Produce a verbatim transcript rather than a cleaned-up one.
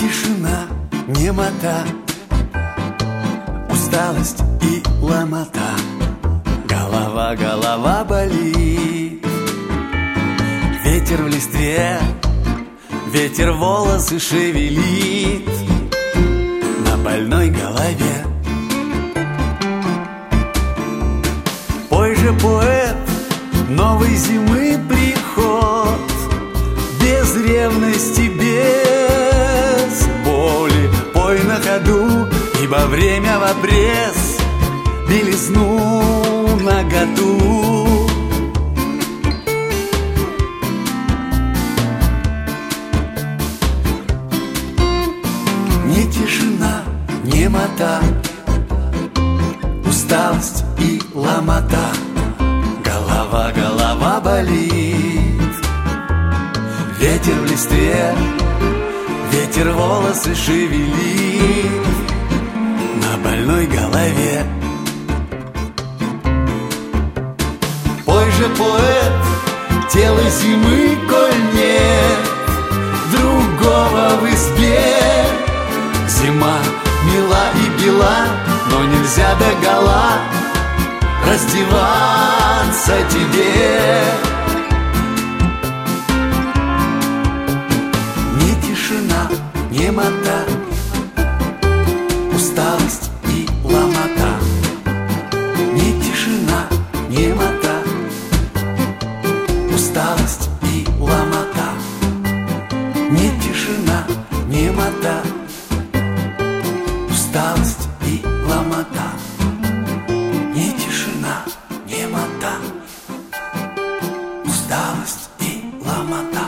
тишина, немота, усталость и ломота. Голова, голова болит. Ветер в листве, ветер волосы шевелит на больной голове. Пой же, поэт, новой зимы приход, без ревности, без боли. Пой на ходу, ибо время в обрез, белизну наготу. Не тишина, немота, усталость и ломота. Голова, голова болит. Ветер в листве, ветер волосы шевелит на больной голове. Пой же, поэт, тело зимы, коль нет другого в избе. Зима мила и бела, но нельзя догола раздеваться тебе. Не тишина, немота, усталость и ломота. Не тишина, немота, усталость и ломота. Не тишина, немота, усталость и ломота. Не тишина, немота, усталость и ломота.